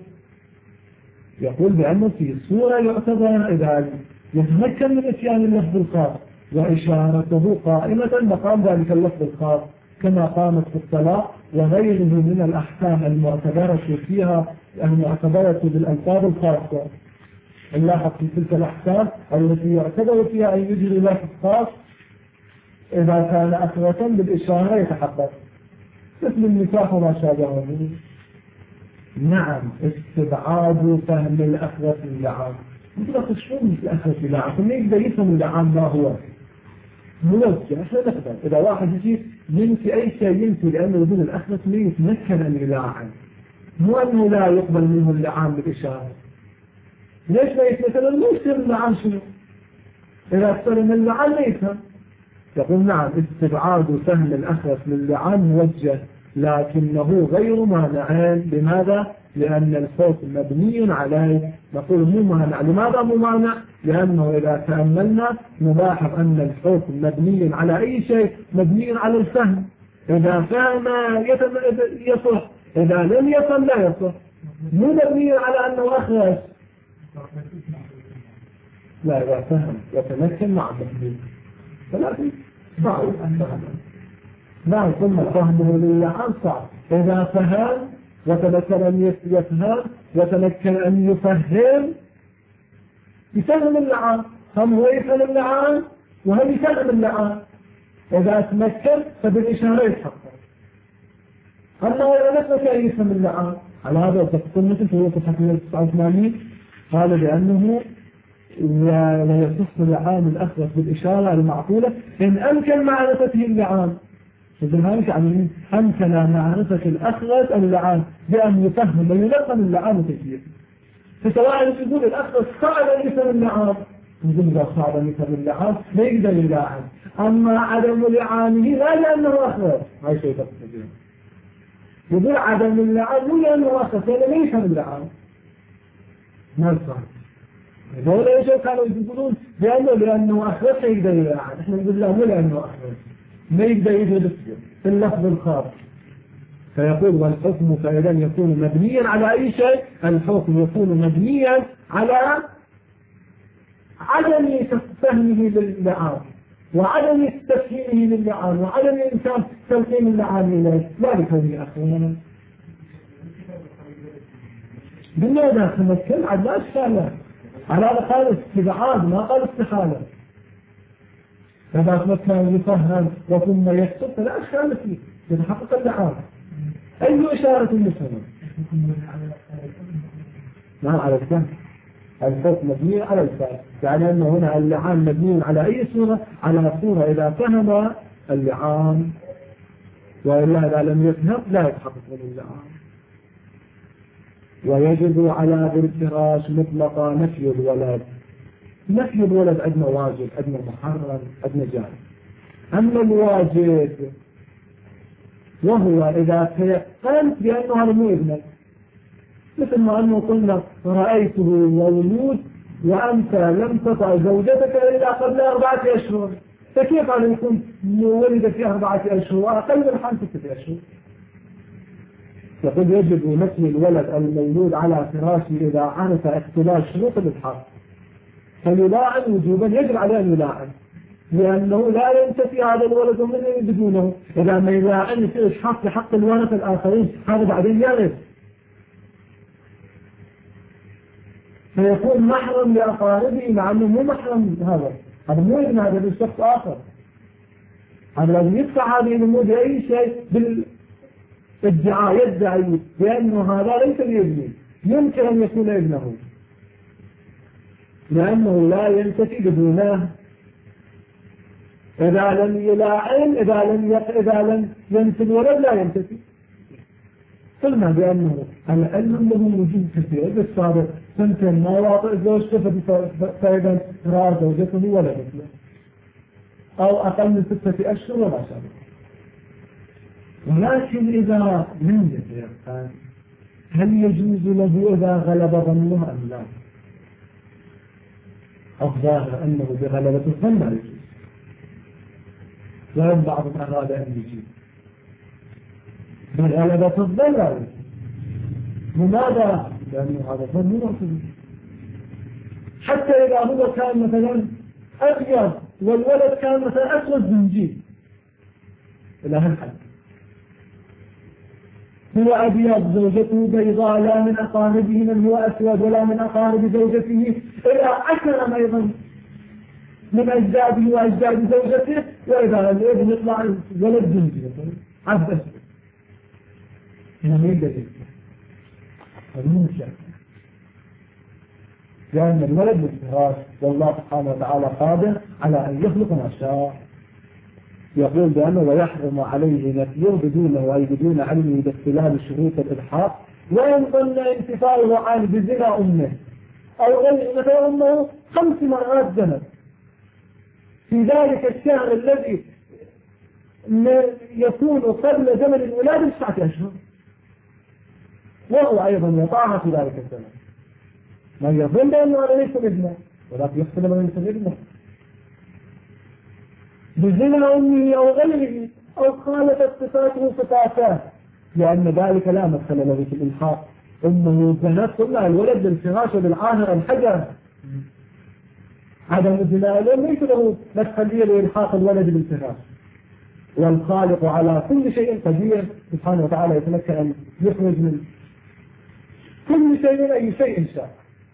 يقول بأنه في صورة يعتبر إذا يتمكن من إتيان اللفظ الخاص وإشارته قائمة مقام ذلك اللفظ الخاص كما قامت في الطلاق وغيره من الأحكام المعتبرة فيها المعتبرة بالألفاظ الخاصة. نلاحظ في تلك الأحكام التي يعتبر فيها أن يجري لفظ خاص إذا كان أخرة بالإشارة يتحقق مثل النكاح وما شابهه. نعم استبعاد فهم الأخرة اللعان. نقول شلون الأخرة اللعان؟ ثم يقدر يفهم اللعان ما هو موجه. احنا نقدر إذا واحد يجي ينفي أي شيء ينفي لأنه يقول الأخرة ما يتمكن أن يلاعن مو أنه لا يقبل منه اللعان بالإشارة. ليش ما يتمكن؟ مو يصير اللعان شنو؟ إذا اكثر من اللعان ما يفهم. يقول نعم استبعاد فهم الأخرة للعان موجه لكنه غير مانع. لماذا؟ لأن الفوت مبني عليه. نقول مو مانع. لماذا مو مانع؟ لأنه إذا تأملنا نلاحظ أن الفوت مبني على أي شيء مبني على الفهم. إذا فهم يصح إذا لم يصل لا يصح. مو مبني على أنه أخرج. لا إذا فهم يتمكن مع التحديد ولكن صعب أن فهم. نعم ثم فهمه للعام صعب. إذا فهم وتمكن أن يفهم وتمكن أن يفهم يفهم اللعان. هم هو يفهم اللعان وهم يفهم اللعان. إذا تمكن فبالإشارة يتحقق. أما إذا نثبت أن يفهم اللعان على هذا تقول مثل في وقت حكم تسعة وثمانين قال بأنه لا يصح اللعان الأخرس بالإشارة المعقولة إن أمكن معرفته اللعان. فبالهامش يعني أمكن معرفة الأخرس اللعان بأن يفهم ويلقن اللعان كثير. فسواء يقول الأخرس صعب أن يفهم اللعان نقول إذا صعب أن يفهم اللعان لا يقدر يلاعن. أما عدم لعانه لا لأنه أخرس هاي شيء تقصد يقول عدم اللعان مو لأنه أخرس لأنه ما يفهم اللعان ما صار. هؤلاء ايش كانوا يقولون لأنه لأنه أخرس يقدر يلاعن. احنا نقول لا مو لأنه أخرس ما يقدر يجلس في اللفظ الخاص. فيقول والحكم فإذا يكون مبنيا على أي شيء الحكم يكون مبنيا على عدم فهمه للعان وعدم تفهيمه للعان وعدم إمكان تلقين اللعان إليه لا بكونه أخوانا. بالله تمكن عد لا أشكاله على هذا قال استبعاد ما قال استحالة. فإذا تمكن يفهم وثم يكتب فلا أشكال فيه يتحقق اللعان. أي إشارة للسنة ما على الفهم الحكم مبني على الفهم يعني أن هنا اللعان مبني على أي صورة على صورة إذا فهم اللعان وإلا إذا لم يفهم لا يتحقق اللعان. ويجب على ذي الفراش مطلقا نفي الولد. نفي الولد عندنا واجب عندنا محرم عندنا جائز. أما الواجب وهو إذا تيقنت بأنه هذا مو ابنك مثل ما أنه قلنا رأيته مولود وأنت لم تطع زوجتك إلا قبل أربعة أشهر فكيف أن يكون ولد في أربعة أشهر وأقل من خمسة أشهر. يقول يجب نفي الولد المولود على فراشه إذا عرف اختلاف شروط الإلحاق فيلاعن وجوبا يجب عليه أن يلاعن لأنه لا ينتفي هذا الولد منه بدونه. إذا ما يلاعن يصير إشحاق لحق الورثة الآخرين هذا بعدين يرث فيكون محرم لأقاربه مع أنه مو محرم هذا هذا مو ابن هذا بالشخص آخر. هذا لازم يدفع هذه الأمور بأي شيء بالادعاء يدعي بأنه هذا ليس بابنه يمكن أن يكون ابنه لأنه لا ينتفي بدونه. إذا لم يلاعن إذا لم يق... إذا لم ينتفي الولد لا ينتفي. قلنا بأنه العلم له وجود كثير بالسابق سنتين ما واطئ زوجته فإذا رأى زوجته ولدت له أو أقل من ستة أشهر ولا شابه. ولكن إذا لم يتيقن هل يجوز له إذا غلب ظنه أم لا؟ الظاهر أنه بغلبة الظن لا يجوز وهم بعضهم أراد أن يجيب بغلبة الظن لا يجوز. لماذا؟ لأنه هذا الظن مو موجود. حتى إذا هو كان مثلا أبيض والولد كان مثلا أسود من جيل إلى هالحد هو أبيض زوجته بيضاء لا من أقاربه من هو أسود ولا من أقارب زوجته إلى أكرم أيضا من أجداده وأجداد زوجته وإذا الابن يطلع ولد جنجي عبد أسود هنا ما يقدر يكتب هذا مو مشاكل لأن الولد بالفراش والله سبحانه وتعالى قادر على أن يخلق ما شاء. يقول بأنه ويحرم عليه نفيه بدونه أي بدون علمه باختلال شروط الإلحاق وإن ظن انتفاعه عن بزنا أمه أو غير مثلا أمه خمس مرات زنت في ذلك الشهر الذي يكون قبل زمن الولادة تسعة أشهر وهو أيضا يطاعها في ذلك الزمن ما يظن بأنه هذا ليس ابنه ولكن يحصل من ليس ابنه بزنا أمه أو غيره أو خالفت صفاته صفاته لأن ذلك لا مدخل له في الإلحاق. أمه زنت قلنا الولد بالفراش وبالعاهر الحجر عدم الزنا الأم ليس له مدخل لإلحاق الولد بالفراش. والخالق على كل شيء قدير سبحانه وتعالى يتمكن أن يخرج من كل شيء من أي شيء شاء.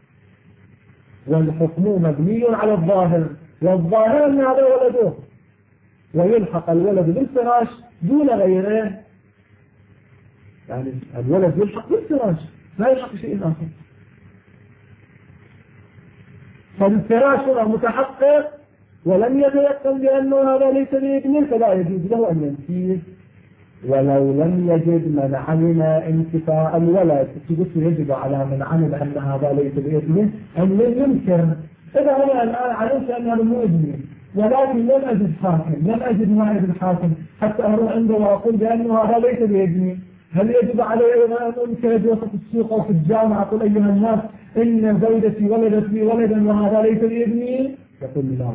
والحكم مبني على الظاهر والظاهر أن هذا ولده ويلحق الولد بالفراش دون غيره يعني الولد يلحق بالفراش لا يلحق شيء آخر. فالفراش هنا متحقق ولم يتيقن بأنه هذا ليس بابنه فلا يجوز له أن ينفيه. ولو لم يجد من علم انتفاء الولد يجب على من علم أن هذا ليس بابنه أن ينكر. إذا أنا الآن علمت أن هذا مو ابني ولكن لم أجد حاكم لم أجد نائب الحاكم حتى أروح عنده وأقول بأنه هذا ليس بابني، هل يجب علي أن أنكر وسط السوق أو في الجامعة أقول أيها الناس إن زوجتي ولدت لي ولدا وهذا ليس بابني؟ يقول لا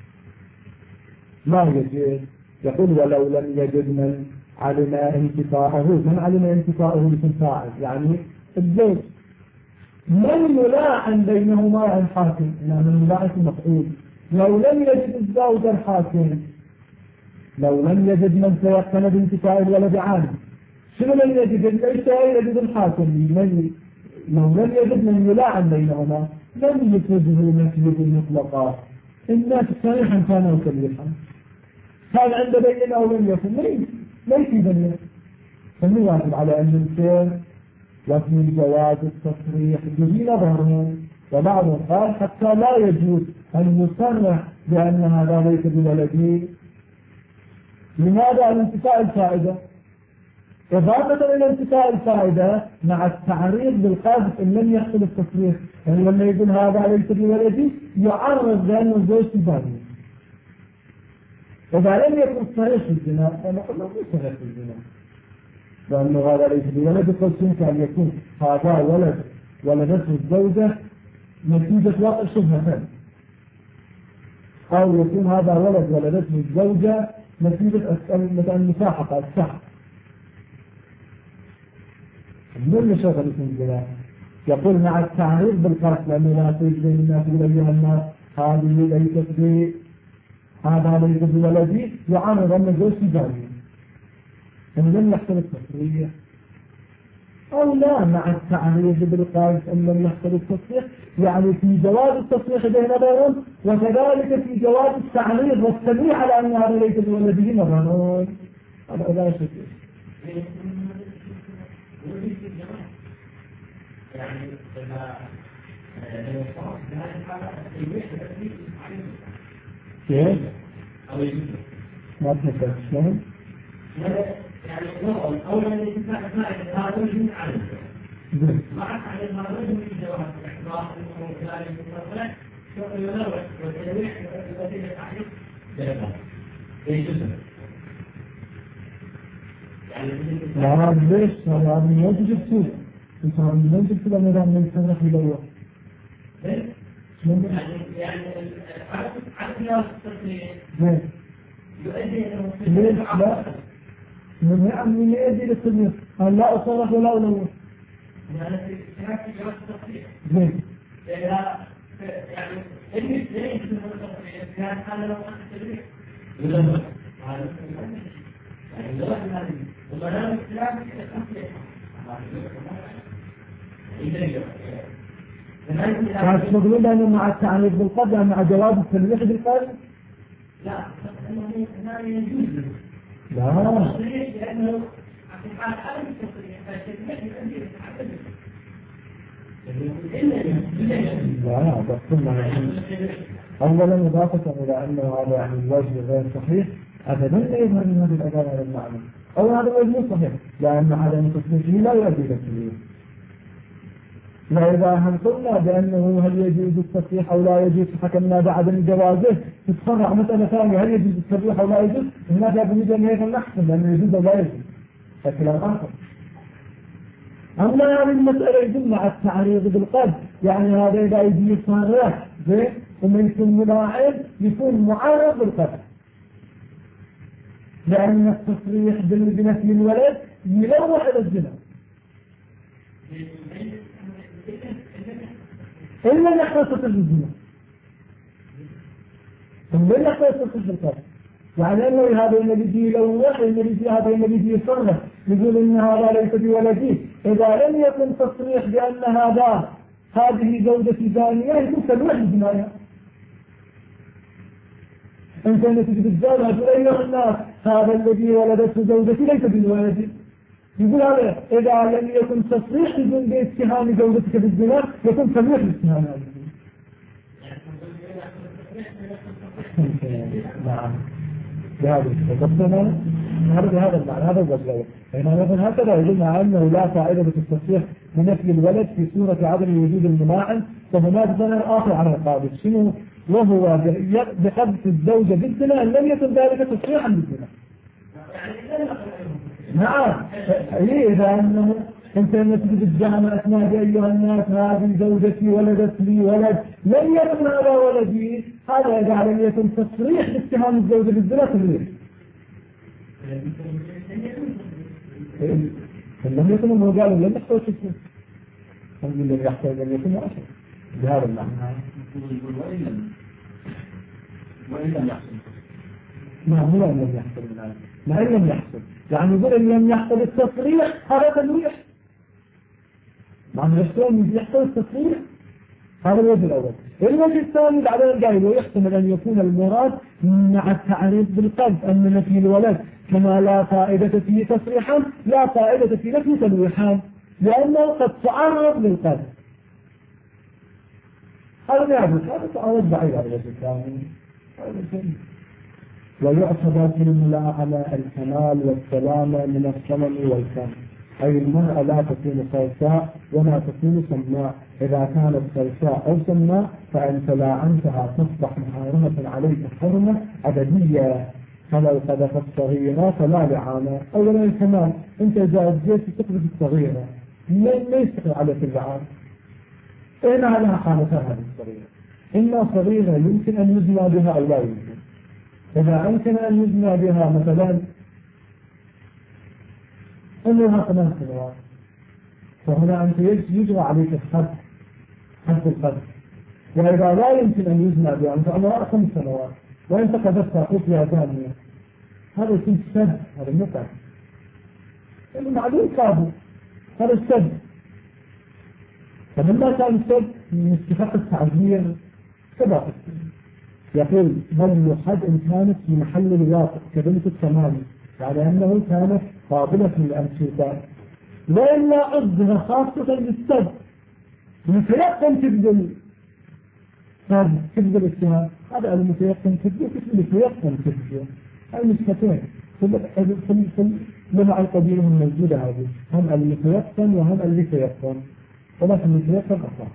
ما يجب. يقول ولو لم يجد من علم انتفاءه. من علم انتفاءه مثل فاعل يعني الزوج. من يلاعن بينهما الحاكم يعني من يلاعن المفعول. لو لم يجد الزوج الحاكم لو لم يجد من تيقن بانتفاء الولد عام شنو لم يجد؟ ليس يجد الحاكم. من لو لم يجد من يلاعن بينهما لم يفرده نفيه مطلقا. الناس صريحا كانوا كبيرا كان عند بين أو لم يكن ليس بين فمن واجب على أن ينكر. وفي جواز التصريح به نظر وبعضهم قال حتى لا يجوز أن يصرح بأن هذا ليس بولده. لماذا؟ الانتفاء الفائدة. إضافة إلى انتفاء الفائدة مع التعريض بالقاذف إن لم يحصل التصريح يعني لما يقول هذا ليس بولدي يعرض بأنه الزوج باري. إذا لم يكن صريح في الزنا فنقول له ليس صريح في الزنا لأنه هذا ليس بولد. قد يمكن أن يكون هذا ولد ولدته الزوجة نتيجة واقع شبهة أو يكون هذا ولد ولدته الزوجة نتيجة مثلا المساحقة السحق. من اللي شغل اسم الزنا؟ يقول مع التعريض بالقرح لأنه لا توجد الناس أيها الناس هذه ليست بي هذا ليس بولدي يعرض أن الزوج تجاري إن لم يحصل التصريح أو لا مع التعريض بالقاذف إن لم يحصل التصريح يعني في جواز التصريح بينهم وكذلك في جواز التعريض والتنويه على أن هذا ليس بولده مرة. هذا لا شيء يعني كيف؟ ما تفكر شلون؟ يعني نقول أولا الاتفاق فائدة هذا من عدد معك على المرض من جواز الاحتراف وكذلك المرض شغل ينوع والتنويع وسيلة تعريف بينهم ايش اسمه؟ لا ليش؟ هذا من وجه السوق انت من وجه السوق النظام من يتصرف يدور يعني يعني عدد ناس التصريح يؤدي ليش لا؟ من يعمل من يؤدي للتصريح أن لا أصرح ولا أنوه يعني في هناك جواز التصريح زين يعني اللي يستريح من التصريح كان هذا لو كان التصريح يلزم يعني لو هذه وبناء الإسلام التصريح كانت تقولون أنه مع التعريض بالقدر مع جواز التصريح بالقدر؟ لا لا يجوز لا لأنه في حال عدم التصريح فالتسمية يؤدي للتعدد لا بس أولا إضافة إلى أنه هذا يعني الوجه غير صحيح أبدا لا يظهر من هذه الأداة على المعنى. أولا هذا الوجه مو صحيح لأن عدم التصريح لا يؤدي للتصريح. وإذا هم قلنا بأنه هل يجوز التصريح أو لا يجوز حكمنا بعدم جوازه تتفرع مسألة ثانية هل يجوز التصريح أو لا يجوز هناك بنجد أن هذا نحسن لأنه يجوز أو لا يجوز فكلا آخر. أما هذه المسألة يجب مع التعريض بالقد يعني هذا إذا يجي يصرح زين وما يكون ملاعب يكون معارض بالقد لأن التصريح بنفي الولد يلوح إلى الزنا إلا نحن تصل بالزنا إلا نحن تصل بالقدر يعني أنه هذا النبي يلوح النبي هذا النبي يصرح يقول إن هذا ليس بولدي إذا لم يكن تصريح بأن هذا هذه زوجتي زانية يكون تلوح الجناية. أنت نتيجة الزوجة تقول أيها الناس هذا الذي ولدته زوجتي ليس بولدي يقول هذا إذا لم يكن تصريح بدون باتهام زوجتك بالزنا يكون صريح الاتهام هذا. نعم. بهذا الشيء. هذا بهذا المعنى هذا الوجه. هنا مثلا هكذا يقولنا أنه لا فائدة في التصريح بنفي الولد في صورة عدم وجود المناعم، فهناك ضرر آخر على القاضي شنو؟ وهو بحبس الزوجة بالزنا أن لم يكن ذلك تصريحا بالزنا. نعم. إيه إذا أنه أنت لما تجد الجامعة أثناء أيها الناس هذه زوجتي ولدت لي ولد لم يكن هذا ولدي، هذا إذا لم يكن تصريح باتهام الزوجة بالزنا تصريح. لم يكن هم قالوا لم يحصل شيء. هم لم يحصل لم يكن أشياء بهذا المعنى. وإن لم يحصل. ما هو أن لم يحصل من هذا؟ ما إن لم يحصل. يعني يقول إن لم يحصل التصريح هذا تلويح. معنى يحصل يحصل التصريح هذا الوجه الأول. الوجه الثاني بعدين قال ويحتمل أن يكون المراد مع التعريض بالقلب أن نفي الولد كما لا فائدة فيه تصريحا لا فائدة في نفي تلويحان لأنه قد تعرض للقلب. هذا يعرف هذا تعرض بعيد على الوجه الثاني. ويعتبر في الملاعنة الكمال والسلامة من الصمم والكم، أي المرأة لا تكون صلصاء ولا تكون سماء، إذا كانت صلصاء أو سماء فأنت لاعنتها تصبح محارمة عليك حرمة أبدية، فلو قذفت صغيرة فلا لعانة. أولا الكمال، أنت إذا جيت تقذف الصغيرة ما يستقر عليك اللعان. إيه لها حالتها هذه الصغيرة؟ إما صغيرة يمكن أن يزنى بها أو لا يمكن. إذا أمكن أن يزنى بها مثلا عمرها ثمان سنوات فهنا أنت يجرى عليك الحد حد القدر. وإذا لا يمكن أن يزنى بها أنت عمرها خمس سنوات وأنت قدرتها قتلها ثانية هذا يكون سد، هذا النقع المعلوم كابو هذا السد. فلما كان السد من اتفاق التعزير سبق يقول بل حد إن كانت في محل الواقع كبنت التمام يعني أنه كانت قابلة للأمسيطات وإلا عضها خاصة للسد متيقن تبدل تبدل الاتهام. هذا المتيقن تبدل المتيقن تبدل المسكتين في لمع القدير الموجودة هذه هم المتيقن وهم المتيقن ولكن المتيقن أصلا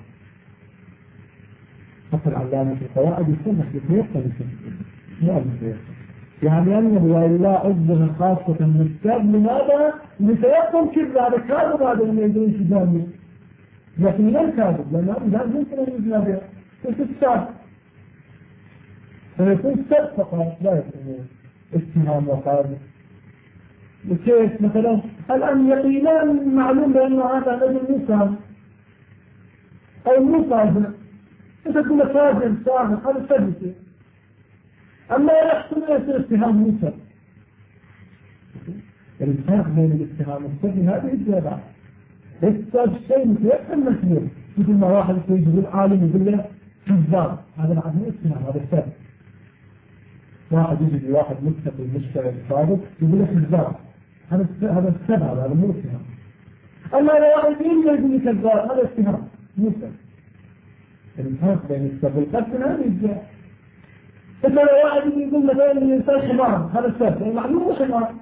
حتى العلامة في القواعد يسمح يتيقن مو المتيقن يعني أنه وإلا عضها خاصة للسد لماذا؟ متيقن كذب هذا كاذب هذا اللي يدرون في جامعه لكن لا كاذب لأنه لا يمكن أن يجنى بها في السد فيكون السد فقط لا يكون اتهام وقاذب. وكيف مثلا الآن يقينان معلوم بأنه هذا رجل مسلم أو مسافر أنت تقول فاجر ساهر هذا سد أما يحصل يصير اتهام مسلم. الفرق بين الاتهام والسد هذه الجابعة السد شيء متيقن مسلم مثل ما واحد يقول عالم يقول له كذاب هذا معناه اتهام هذا السد. واحد يجي واحد متقي مشتغل صادق يقول له كذاب هذا هذا السد هذا مو اتهام. أما لو واحد يقول يقول كذاب هذا اتهام مسلم. الفرق بين السد والقتل هذه الجابعة. إذا لو واحد يقول مثلا الإنسان حمار هذا السد معلوم حمار.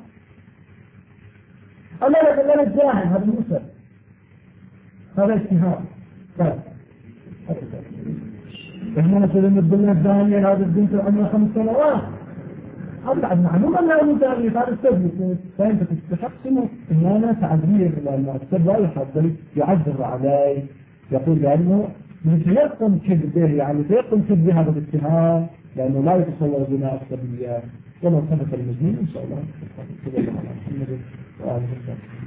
أما لو قال الجاهل هذا مسلم هذا اتهام. طيب إحنا مثلا الدنيا الثانية هذا البنت عمرها خمس سنوات هذا بعد معلوم أنه مداري هذا السد فأنت تستحقنه إن أنا تعذير لأن السد لا يحضر يعذر علي يقول لأنه يتيقن كذبه يعني يتيقن كذبه هذا الاتهام لأنه لا يتصور بناء السبيليات وما ثبت المجنون إن شاء الله.